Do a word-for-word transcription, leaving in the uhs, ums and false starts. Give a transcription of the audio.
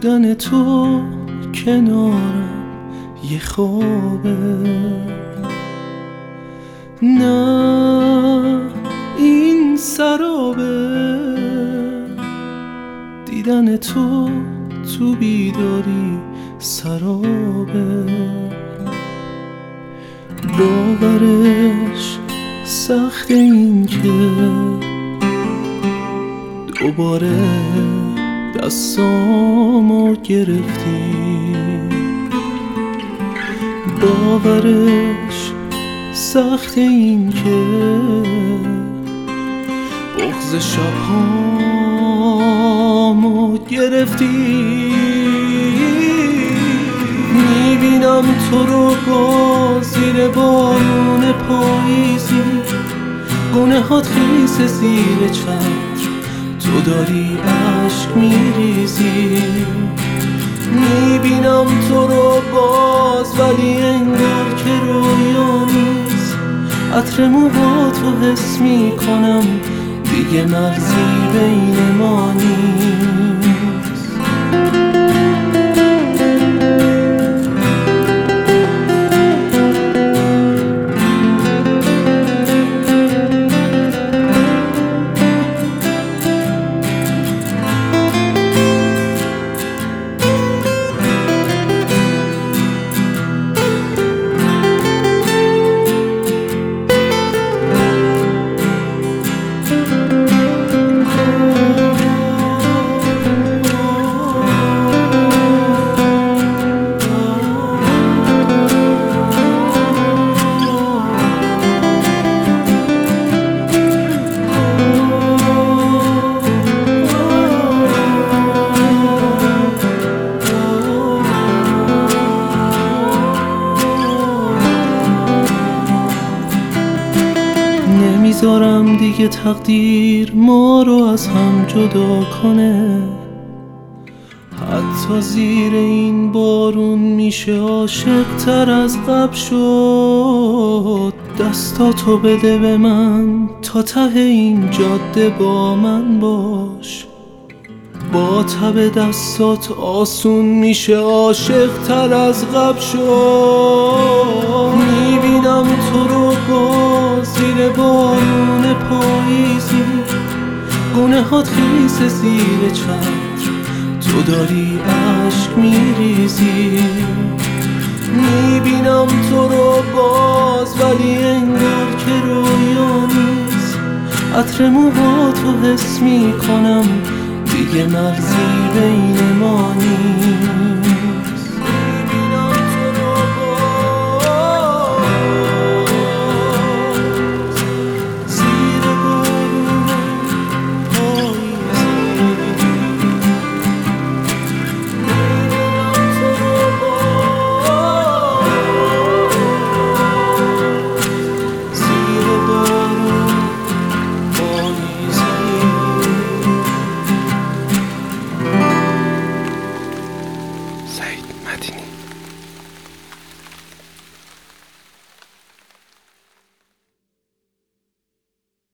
بودن تو کنارم یه خوابه، نه این سرابه. دیدن تو تو بیداری سرابه، باورش سخت این که دوباره دستامو گرفتی، باورش سخت این که بغض شبهامو گرفتی. میبینم تو رو با زیر بارون پاییزی، گناهات خیس زیر چتر، تو داری عشق میریزی. میبینم تو رو باز ولی انگار که رویا نیست، عطر موهاتو حس میکنم دیگه مرزی بین ما نیست. نمیذارم دیگه تقدیر ما رو از هم جدا کنه، حتی زیر این بارون میشه عاشق تر از قبل شد. دستاتو بده به من تا ته این جاده با من باش، با تب دستات آسون میشه عاشق تر از قبل شد. میبینم تو رو با زیر بارون پاییزی، گناهات خیس زیر چتر، تو داری عشق میریزی. میبینم تو رو باز ولی انگار که رویا نیست، عطر موهاتو حس میکنم دیگه مرزی بین ما نیست.